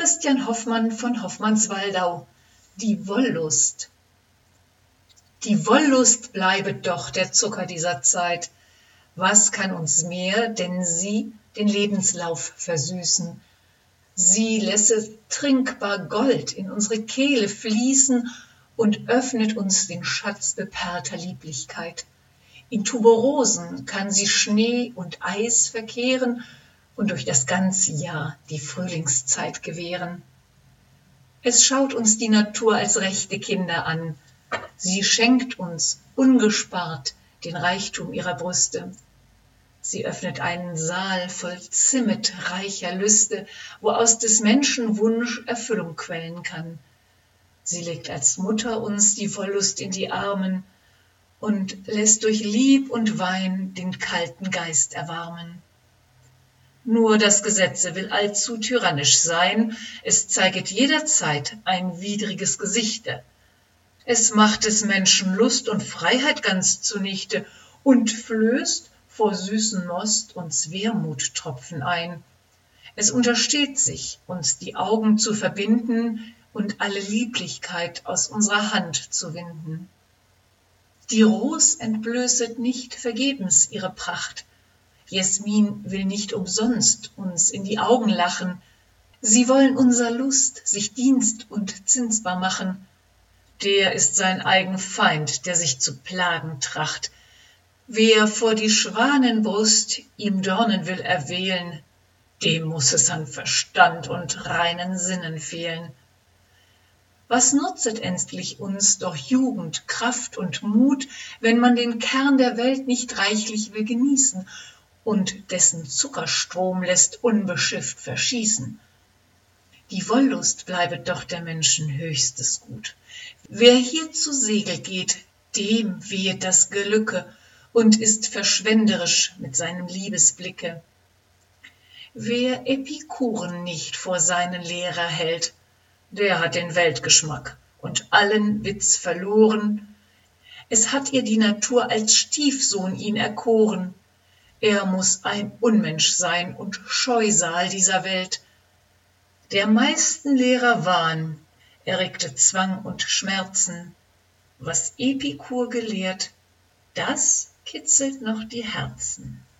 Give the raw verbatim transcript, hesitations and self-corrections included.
Christian Hoffmann von Hofmannswaldau. Die Wollust. Die Wollust bleibet doch der Zucker dieser Zeit. Was kann uns mehr, denn sie den Lebenslauf versüßen? Sie lässet trinkbar Gold in unsere Kehle fließen und öffnet uns den Schatz beperlter Lieblichkeit. In Tuberosen kann sie Schnee und Eis verkehren und durch das ganze Jahr die Frühlingszeit gewähren. Es schaut uns die Natur als rechte Kinder an. Sie schenkt uns ungespart den Reichtum ihrer Brüste. Sie öffnet einen Saal voll Zimmet reicher Lüste, wo aus des Menschen Wunsch Erfüllung quellen kann. Sie legt als Mutter uns die Wollust in die Armen und lässt durch Lieb und Wein den kalten Geist erwarmen. Nur das Gesetze will allzu tyrannisch sein, es zeiget jederzeit ein widriges Gesichte. Es macht des Menschen Lust und Freiheit ganz zunichte und flößt vor süßen Most uns Wermuttropfen ein. Es untersteht sich, uns die Augen zu verbinden und alle Lieblichkeit aus unserer Hand zu winden. Die Ros entblößet nicht vergebens ihre Pracht. Jesmin will nicht umsonst uns in die Augen lachen. Sie wollen unser Lust sich dienst- und zinsbar machen. Der ist sein eigen Feind, der sich zu plagen tracht. Wer vor die Schwanenbrust ihm Dornen will erwählen, dem muß es an Verstand und reinen Sinnen fehlen. Was nutzet ängstlich uns doch Jugend, Kraft und Mut, wenn man den Kern der Welt nicht reichlich will genießen und dessen Zuckerstrom lässt unbeschifft verschießen? Die Wollust bleibet doch der Menschen höchstes Gut. Wer hier zu Segel geht, dem wehet das Gelücke und ist verschwenderisch mit seinem Liebesblicke. Wer Epikuren nicht vor seinen Lehrer hält, der hat den Weltgeschmack und allen Witz verloren. Es hat ihr die Natur als Stiefsohn ihn erkoren. Er muß ein Unmensch sein und Scheusal dieser Welt. Der meisten Lehrer Wahn erregte Zwang und Schmerzen. Was Epikur gelehrt, das kitzelt noch die Herzen.